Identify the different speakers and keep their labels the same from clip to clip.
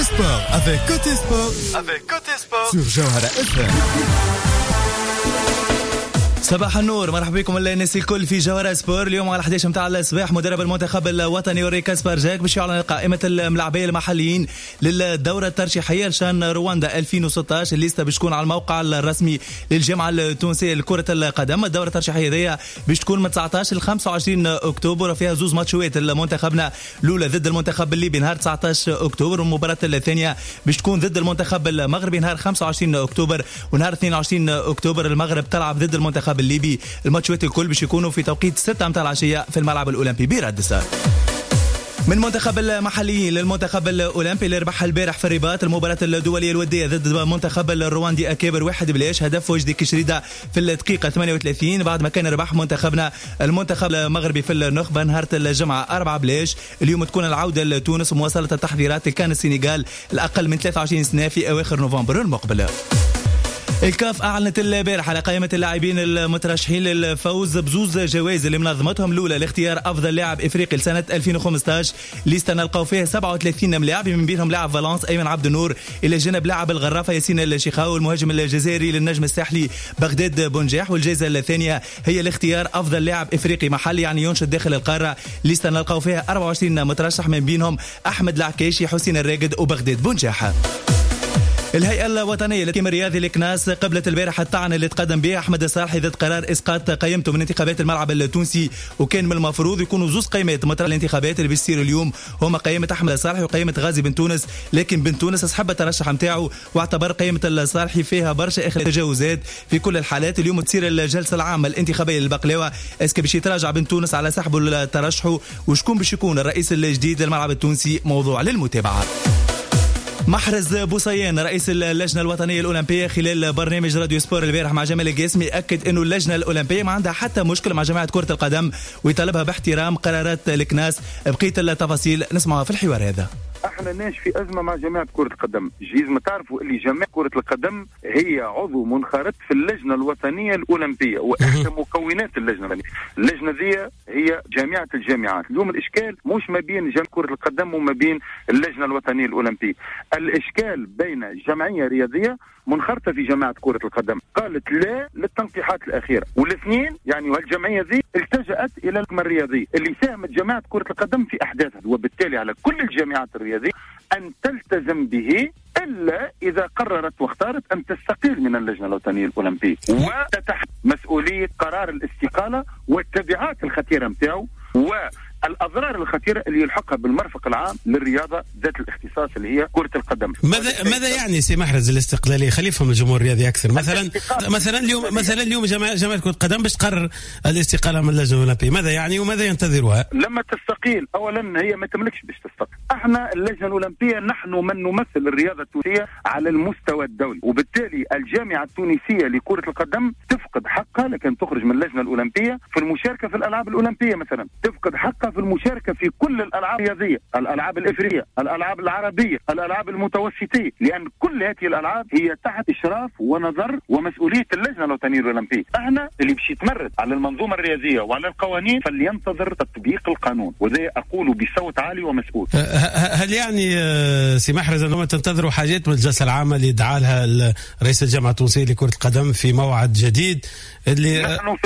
Speaker 1: sport avec Côté Sport sur Jawhara FM. صباح النور، مرحبا بكم الناس الكل في جوهرة سبور. اليوم على 11 متاع الصباح مدرب المنتخب الوطني وري كاسبر جاك باش يعلن قائمة الملاعبية المحليين للدورة الترشيحية لشان رواندا 2016. الليسته باش تكون على الموقع الرسمي للجامعة التونسية لكرة القدم. الدورة الترشيحية هذه باش تكون من 19 ل 25 أكتوبر، وفيها زوز ماتشوات. المنتخبنا الأولى ضد المنتخب الليبي نهار 19 أكتوبر، والمباراة الثانية باش تكون ضد المنتخب المغربي نهار 25 أكتوبر، ونهار 22 أكتوبر المغرب تلعب ضد المنتخب الليبي. الماتشات الكل باش يكونوا في توقيت 6 متاع العشية في الملعب الأولمبي برادس. من منتخب المحليين للمنتخب الأولمبي اللي ربح البارح في الرباط المباراة الدولية الودية ضد منتخب الرواندي أكابر 1-0. هدف وجدي كشريدة في الدقيقة 38 بعد ما كان ربح منتخبنا المنتخب المغربي في النخبة نهار الجمعة 4-0. اليوم تكون العودة لتونس ومواصلة التحضيرات لكان السنغال الأقل من 23 سنة في أواخر نوفمبر المقبل. الكاف أعلنت البارح على قائمة اللاعبين المترشحين للفوز بزوز جوائز اللي منظمتهم الأولى لاختيار أفضل لاعب إفريقي لسنة 2015. ليست نلقاو فيها 37 ملاعب، من بينهم لاعب فالنس أيمن عبد النور، إلى جانب لاعب الغرافة ياسين الشيخاوي، والمهاجم الجزائري للنجم الساحلي بغداد بونجاح. والجائزة الثانية هي لاختيار أفضل لاعب إفريقي محلي يعني ينشط داخل القارة. ليست نلقاو فيها 24 مترشح، من بينهم أحمد العكاشي، حسين الراقد، وبغداد بونجاح. الهيئة الوطنية للتحكيم الرياضي الكناس قبلت البارحة الطعن اللي تقدم به أحمد الصالحي ضد قرار إسقاط قيمته من انتخابات الملعب التونسي، وكان من المفروض يكونوا زوز قيمات مطرح الانتخابات اللي بيصير اليوم هما قيمة أحمد الصالحي وقيمة غازي بن تونس. لكن بن تونس سحب الترشح نتاعو واعتبر قيمة الصالحي فيها برشا تجاوزات. في كل الحالات اليوم تصير الجلسة العامة الانتخابية للبقلاوة. اسكي باش يتراجع بن تونس على سحبه الترشح، وشكون باش يكون الرئيس الجديد للملعب التونسي موضوع للمتابعة. محرز بوصيان رئيس اللجنة الوطنية الأولمبية خلال برنامج راديو سبور البارح مع جمال القاسمي أكد أنه اللجنة الأولمبية ما عندها حتى مشكلة مع جماعة كرة القدم ويطالبها باحترام قرارات الكناس. بقية التفاصيل نسمعها في الحوار هذا.
Speaker 2: احنا ناش في ازمه مع جماعه كره القدم. لازم تعرفوا اللي جماعه كره القدم هي عضو منخرط في اللجنه الوطنيه الاولمبيه واحد مكونات اللجنه. اللجنه ذي هي جامعه الجامعات. اليوم الاشكال مش ما بين جماعه كره القدم وما بين اللجنه الوطنيه الاولمبيه، الاشكال بين جمعيه رياضيه منخرطه في جماعه كره القدم قالت لا للتنقيحات الاخيره، والاثنين يعني والجمعيه ذي التجأت الى الحكم الرياضي اللي ساهمت جماعه كره القدم في احداثها، وبالتالي على كل الجامعات الرياضيه أن تلتزم به إلا إذا قررت واختارت أن تستقيل من اللجنة الوطنية الأولمبية وتتحمل مسؤولية قرار الاستقالة والتبعات الخطيرة متاعه والأضرار الخطيرة اللي يلحقها بالمرفق العام للرياضة ذات الاختصاص اللي هي كرة القدم.
Speaker 3: ماذا يعني سي محرز الاستقلالية؟ خليفهم الجمهور الرياضي أكثر. مثلا اليوم جماعة كرة القدم باش تقرر الاستقالة من اللجنة الأولمبية، ماذا يعني وماذا ينتظرها؟ لما
Speaker 2: تستقيل أولا هي ما تملكش باش تستقيل. احنا اللجنة الأولمبية نحن من نمثل الرياضة التونسية على المستوى الدولي، وبالتالي الجامعة التونسية لكرة القدم تفقد حقها لكن تخرج من اللجنة الأولمبية في المشاركة في الألعاب الأولمبية. مثلا تفقد حقها في المشاركة في كل الألعاب الرياضية، الألعاب الإفريقية، الألعاب العربية، الألعاب المتوسطية، لأن كل هذه الألعاب هي تحت إشراف ونظر ومسؤولية اللجنة الوطنية الأولمبية. احنا اللي باش يتمرد على المنظومة الرياضية وعلى القوانين فلينتظر تطبيق القانون، وذا أقول بصوت عالي ومسؤول.
Speaker 3: هل يعني سي محرز أنهم تنتظروا حاجات من الجلسة العامة اللي دعا لها رئيس الجامعة التونسية لكرة القدم في موعد جديد اللي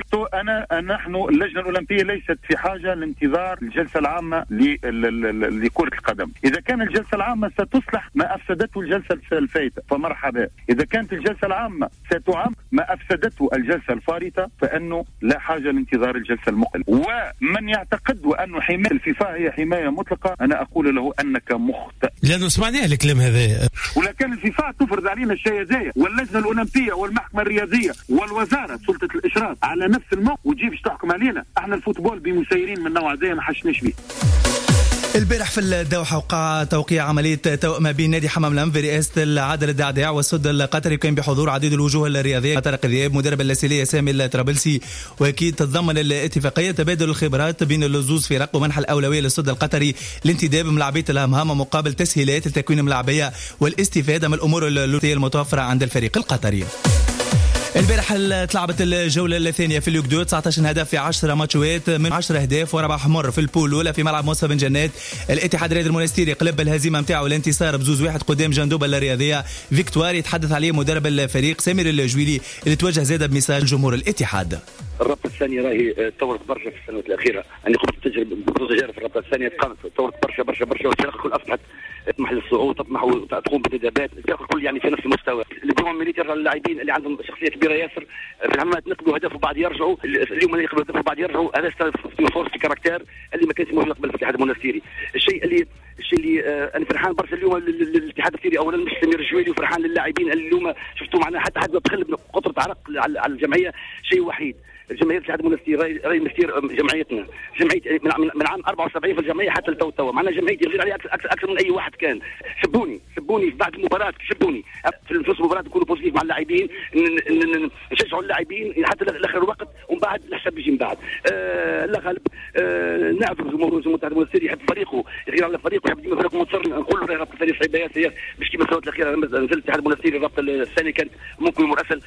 Speaker 2: نحن اللجنة الأولمبية ليست في حاجة لانتظار الجلسة العامة لكرة القدم. إذا كان الجلسة العامة ستصلح ما أفسدته الجلسة الفائتة فمرحبا، إذا كانت الجلسة العامة ستعم ما أفسدته الجلسة الفارطة فإنه لا حاجة لانتظار الجلسة المقبلة. ومن يعتقد وأنه حماية الفيفا هي حماية مطلقة أنا أقول له أنك مخطئ،
Speaker 3: لأنه سمعنا الكلام هذا.
Speaker 2: ولكن الفيفا تفرض علينا الشيء هذايا، واللجنة الأولمبية والمحكمة الرياضية والوزارة سلطة الإشراف على نفس الموقف وتجيب تحكم علينا. احنا الفوتبول بمسيرين من نوع زي ما حشناش به.
Speaker 1: البارح في الدوحة وقع توقيع عملية توأمة بين نادي حمام الأنف برئاسة العادل الدعداع والسد القطري، كان بحضور عديد الوجوه الرياضية طارق ذياب مدرب اللاسلية سامي الطرابلسي، وأكيد تتضمن الاتفاقية تبادل الخبرات بين اللزوز فرق ومنح الأولوية للسد القطري لانتداب ملاعبية الأمهام مقابل تسهيلات التكوين الملاعبية والاستفادة من الأمور اللوتية المتوفرة عند الفريق القطري. البارح تلعبت الجولة الثانية في الليغ 2، 19 هدف في 10 ماتشات من 10 أهداف وربع حمر في البول الأولى في ملعب مصطفى بن جنات. الاتحاد الرياضي المونستيري قلب الهزيمة نتاعو الانتصار ب2-1 قدام جندوبة الرياضية فيكتوار. يتحدث عليه مدرب الفريق سامر الجويلي اللي توجه زاد بمساج جمهور الاتحاد.
Speaker 4: الرابطة الثانية راهي تطورت برشا في السنوات الأخيرة، يعني قمت تجارب في الرابطة الثانية تطورت برشا والفرق الكل أصبحت تطمح للصعود، تطمح وتقوم بالانتدابات، الفرق الكل يعني في نفس المستوى. اليوم ميليتير اللاعبين اللي عندهم شخصية كبيرة ياسر في العمات نقبلوا هدف وبعد يرجعوا، اليوم اللي يقبلوا هدف وبعد يرجعوا، هذا فورس في كاركتير اللي ما كانش موجود قبل في الاتحاد المونستيري. الشيء اللي انا فرحان برشا اليوم الاتحاد المونستيري اولا مش سمير الجويلي، وفرحان للاعبين اللي اليوم شفتوا معنا حتى حد بخل قطرة عرق على الجمعية. شيء وحيد الجمعيه الاتحاد المونستيري راهي مستير جمعيتنا، جمعيه من عام 74 في الجمعيه حتى لتو معنا جمعيه يغير عليها اكثر من اي واحد كان. سبوني بعد المباراه، سبوني في نص المباراه نكونوا بوزيتيف مع اللاعبين، نشجعوا اللاعبين حتى لاخر وقت، ومن بعد الحساب يجي من بعد. لا غالب نعرف جمهور الاتحاد المونستيري يحب فريقه، يغير على فريقه، يحب ديما فريقه منتصر. نقول له رابطه الثانيه صعيبه ياسر باش كيما السنوات الاخيره نزل الاتحاد المونستيري الرابطه الثانيه كانت ممكن مراسل.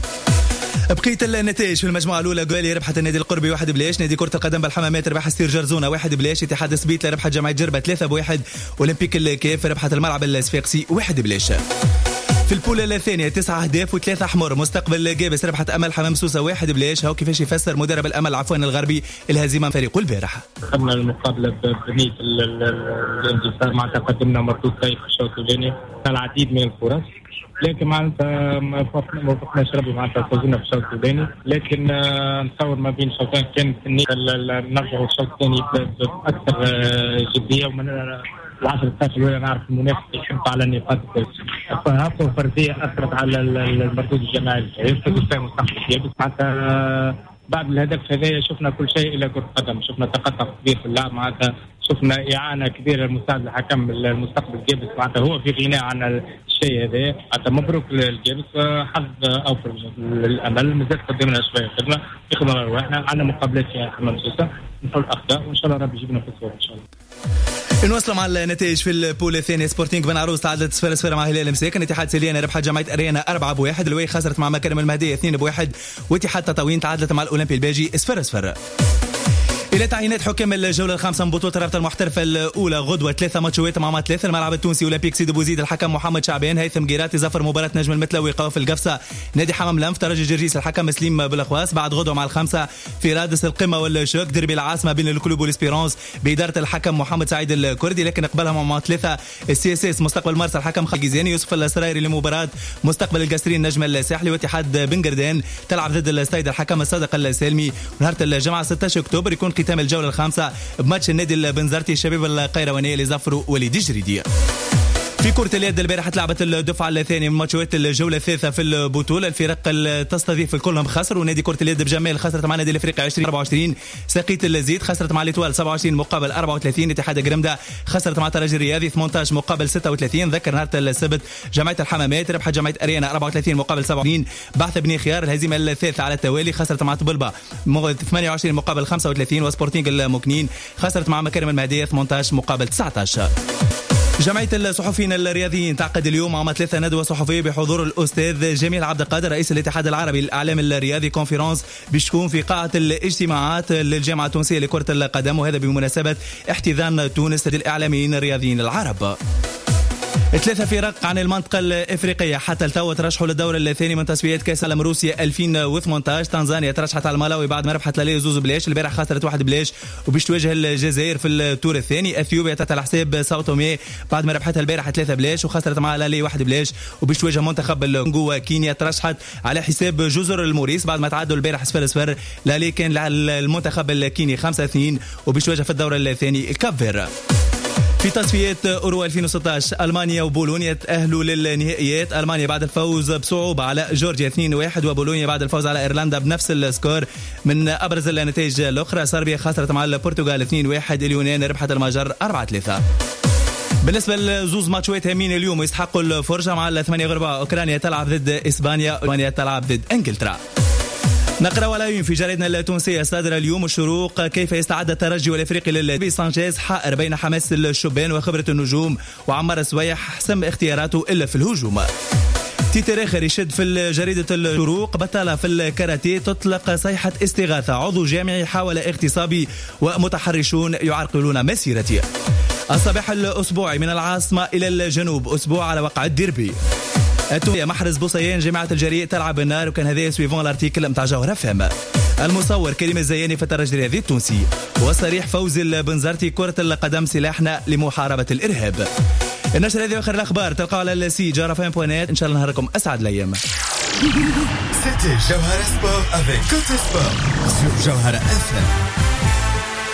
Speaker 1: بقية النتائج في المجموعة الأولى: غالي ربحت النادي القربي 1-0، نادي كرة القدم بالحمامات ربح ستير جرزونة 1-0، اتحاد سبيتلا ربحت جمعية جربة 3-1، أولمبيك الكيف ربحت الملعب الصفاقسي 1-0. في البولة الثانية 9 أهداف و3 أحمر، مستقبل جابس ربحت أمل حمام سوسة 1-0. هاو كيفاش يفسر مدرب الأمل الغربي الهزيمة فريقه البارح؟
Speaker 5: خدنا المقابلة بنية الانتصار، مع تقدمنا مردود سيء في الشوط الثاني، العديد من الفرص، لكن معناتها ما وفقناش ربي معناتها فوزنا في الشوط الثاني. لكن نتصور ما بين الشوطين كانت النية نرجعوا الشوط الثاني بأكثر جدية، ومن العشر دقائق الأولى نعرف المنافس يحب على النقاط فهاكو فردية أثرت على المردود الجماعي الفريق مستقبل معناتها. بعد الهدف هذا شفنا كل شيء إلى كرة قدم، شفنا تقطع كبير في اللعب، معناتها شفنا إعانة كبيرة لمساعد الحكم المستقبل جابس، معناتها هو في غناء عن الشيء هذا. معناتها مبروك للجابس، حظ أوفر للأمل، مازال قدمنا شوية خدمة في خدمة رواحنا، عندنا مقابلات فيها حمام سوسة، نحل أخطاء وإن شاء الله ربي يجيبنا في الصورة إن شاء الله.
Speaker 1: نوصل مع النتائج في البول الثاني: سبورتينغ بن عروس تعادلت 0-0 مع هلال مساكن، اتحاد سليانة ربحت جمعية أريانا 4-1، الواي خسرت مع مكارم المهدية 2-1، واتحاد تطاوين تعادلت مع الأولمبي الباجي 0-0. إلى تعيينات حكام الجولة الخامسة من بطولة الرابطة المحترفة الأولى غدوة 3 ماتشات مع 3. الملعب التونسي أولمبيك سيدي بوزيد الحكم محمد شعبان، هيثم قيراتي زفر مباراة نجم المتلوي قوف القفصة، نادي حمام لنف ترجي جرجيس الحكم مسليم بالأخواس. بعد غدوة مع الخامسة في رادس القمة والشوك ديربي العاصمة بين الكلوب والإسبيرانس بإدارة الحكم محمد سعيد الكردي، لكن قبلها مع 3 CSS مستقبل مرسى الحكم خالد جيزاني، يوسف السرايري لمباراة مستقبل القسرين نجم الساحلي، واتحاد بن قردان تلعب ضد السيد الحكم الصادق السالمي. ونهار الجمعة 16 أكتوبر يكون ختام الجولة الخامسة بماتش النادي البنزرتي الشباب القيروانية اللي زفروا وليد جريدي. في كرة اليد البارحة تلعبت الدفعة الثانية من ماتشات الجولة الثالثة في البطولة، الفرق تستضيف كلهم خسروا. نادي كرة اليد بجمال خسرت مع نادي الافريقي 20-24، ساقيت الزيت خسرت مع الاتوال 27 مقابل 34، اتحاد قرمدة خسرت مع الترجي الرياضي 18 مقابل 36. ذكر نهار السبت جمعية الحمامات ربحت جمعية أريانا 34 مقابل 70. بعث بني خيار الهزيمة الثالثة على التوالي خسرت مع طبلبة 28 مقابل 35، وسبورتينغ المكنين خسرت مع مكارم المهدية 18 مقابل 19. جمعية الصحفيين الرياضيين تعقد اليوم مع 3 ندوة صحفية بحضور الأستاذ جميل عبد القادر رئيس الاتحاد العربي للإعلام الرياضي كونفرنس، باش تكون في قاعة الاجتماعات للجامعة التونسية لكرة القدم، وهذا بمناسبة احتضان تونس للإعلاميين الرياضيين العرب. 3 فرق عن المنطقة الإفريقية حتى التو ترشحوا للدور الثاني من تصفيات كأس العالم روسيا 2018. تنزانيا ترشحت على الملاوي بعد ما ربحت لاليه 2-0، البارح خسرت 1-0 وباش تواجه الجزائر في التور الثاني. اثيوبيا تحت حساب ساو تومي بعد ما ربحتها البارح 3-0 وخسرت مع لاليه 1-0 وباش تواجه منتخب الكونغو. كينيا ترشحت على حساب جزر الموريس بعد ما تعادلوا البارح 0-0، لاليه كان المنتخب الكيني 5-2 وباش تواجه في الدور الثاني الكافير. في تصفيات أورو 2016 ألمانيا وبولونيا تأهلوا للنهائيات، ألمانيا بعد الفوز بصعوبة على جورجيا 2-1 وبولونيا بعد الفوز على إيرلندا بنفس السكور. من أبرز النتائج الأخرى صربيا خسرت مع البرتغال 2-1، اليونان ربحت المجر 4-3. بالنسبة لزوز ماتشات هامين اليوم يستحقوا الفرجة مع 8 غرباء، أوكرانيا تلعب ضد إسبانيا، ألمانيا تلعب ضد إنجلترا. نقرأ العناوين في جريدنا التونسية صادرة اليوم الشروق: كيف يستعد الترجي والافريقي للديربي، سانشيز حائر بين حماس الشبان وخبرة النجوم، وعمار السويح حسم اختياراته إلا في الهجوم. تيتر آخر يشد في جريدة الشروق. بطالة في الكاراتيه تطلق صيحة استغاثة، عضو جامعي حاول اغتصابي ومتحرشون يعرقلون مسيرتي. الصباح الأسبوعي من العاصمة إلى الجنوب، أسبوع على وقع الديربي. التونسية محرز بوصيان جامعة الجريء تلعب النار، وكان هذا سويفون الارتيكل متاع جوهرة فهم. المصور كريم الزياني في الترجي الرياضي التونسي. وصريح فوزي البنزرتي كرة القدم سلاحنا لمحاربة الإرهاب. النشر هذه آخر الأخبار تلقاو على السي جوهرة.net. إن شاء الله نهاركم أسعد الأيام.
Speaker 6: C'était Jawhara Sport avec Côté Sport sur Jawhara FM.